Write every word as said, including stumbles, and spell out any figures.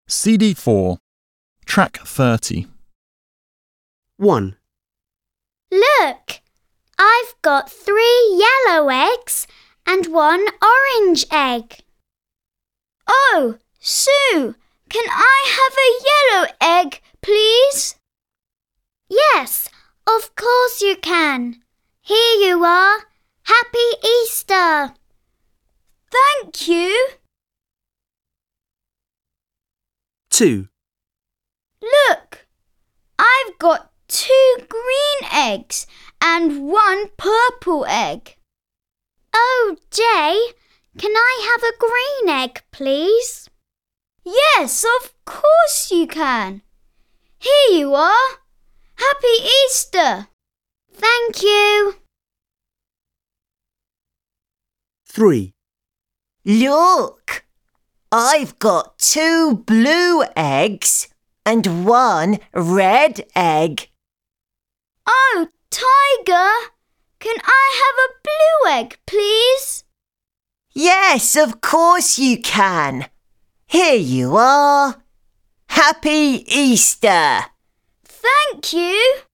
C D four, Track thirty. one. Look, I've got three yellow eggs and one orange egg. Oh, Sue, can I have a yellow egg, please? Yes, of course you can. Here you are. Happy Easter! Thank you. two. Look, I've got two green eggs and one purple egg. Oh, Jay, can I have a green egg, please? Yes, of course you can. Here you are. Happy Easter. Thank you. three. Look, I've got two blue eggs and one red egg. Oh, Tiger, can I have a blue egg, please? Yes, of course you can. Here you are. Happy Easter! Thank you.